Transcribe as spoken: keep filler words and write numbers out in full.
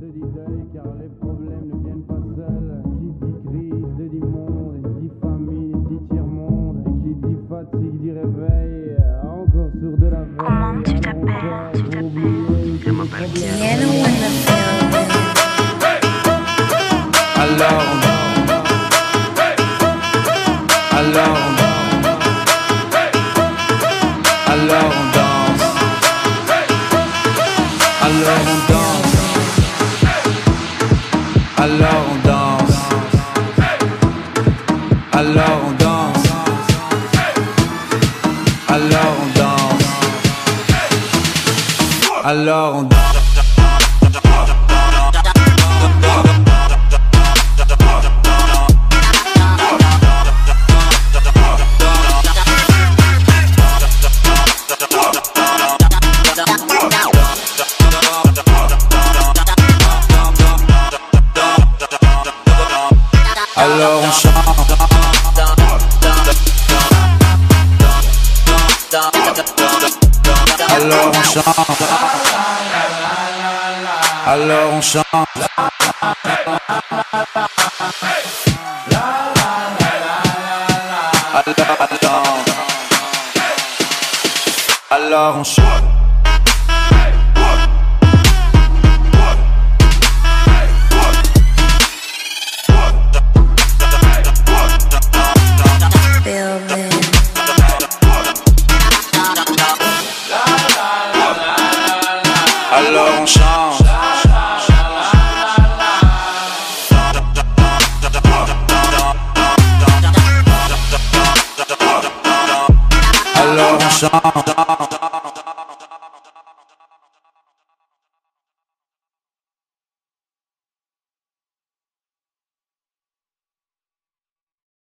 dit deuil car les problèmes ne viennent pas seuls. Qui dit crise, te dit monde, et dit famine, dit tiers-monde. Et qui dit fatigue, dit réveil, encore sur de la veille. Comment tu t'appelles? Tu t'appelles? Je m'appelle Piano. Alors Alors Alors on danse. Alors on danse. Alors on danse. Alors on danse. Alors on danse. Alors on danse. Alors on chante. Alors on chante. Alors on chante. Alors on chante. Alors on chante. Alors on chante.